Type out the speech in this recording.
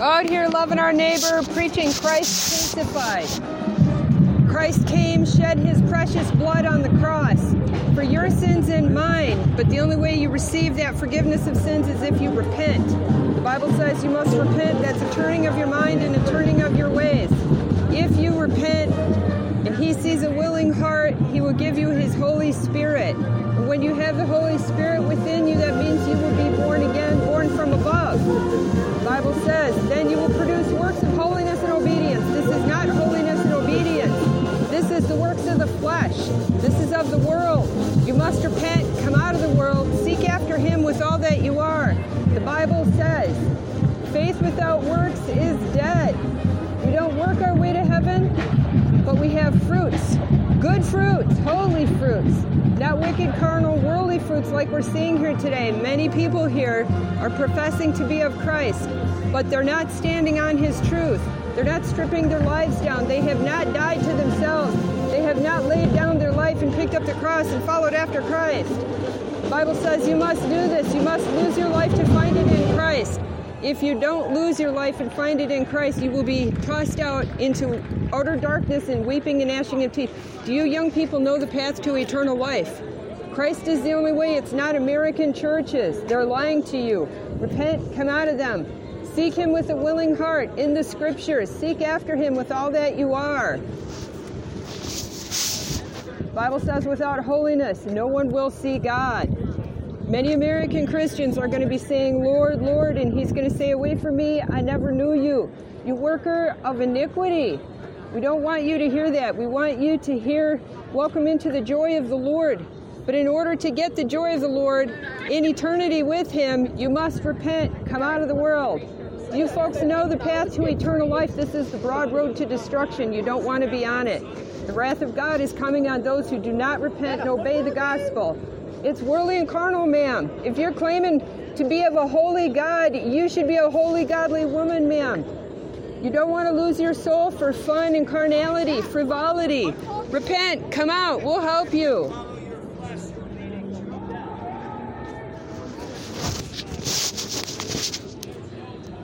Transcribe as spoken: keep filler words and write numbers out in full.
Out here loving our neighbor, preaching Christ crucified. Christ came, shed his precious blood on the cross for your sins and mine. But the only way you receive that forgiveness of sins is if you repent. The Bible says you must repent. That's a turning of your mind and a turning of your ways. If you repent and he sees a willing heart, he will give you his Holy Spirit. And when you have the Holy Spirit within you, that means you will be born again, born from above. The Bible says, then you will produce works of holiness and obedience. This is not holiness and obedience. This is the works of the flesh. This is of the world. You must repent, come out of the world, seek after him with all that you are. The Bible says, faith without works is dead. We don't work our way to heaven, but we have fruits. Good fruits, holy fruits, not wicked, carnal, worldly fruits like we're seeing here today. Many people here are professing to be of Christ, but they're not standing on his truth. They're not stripping their lives down. They have not died to themselves. They have not laid down their life and picked up the cross and followed after Christ. The Bible says you must do this. You must lose your life to find it in Christ. If you don't lose your life and find it in Christ, you will be tossed out into outer darkness and weeping and gnashing of teeth. Do you young people know the path to eternal life? Christ is the only way. It's not American churches. They're lying to you. Repent, come out of them. Seek him with a willing heart in the scriptures. Seek after him with all that you are. The Bible says without holiness, no one will see God. Many American Christians are going to be saying, Lord, Lord, and he's going to say, away from me, I never knew you, you worker of iniquity. We don't want you to hear that. We want you to hear, welcome into the joy of the Lord. But in order to get the joy of the Lord in eternity with him, you must repent, come out of the world. You folks know the path to eternal life. This is the broad road to destruction. You don't want to be on it. The wrath of God is coming on those who do not repent and obey the gospel. It's worldly and carnal, ma'am. If you're claiming to be of a holy God, you should be a holy, godly woman, ma'am. You don't want to lose your soul for fun and carnality, frivolity. Repent, come out, we'll help you.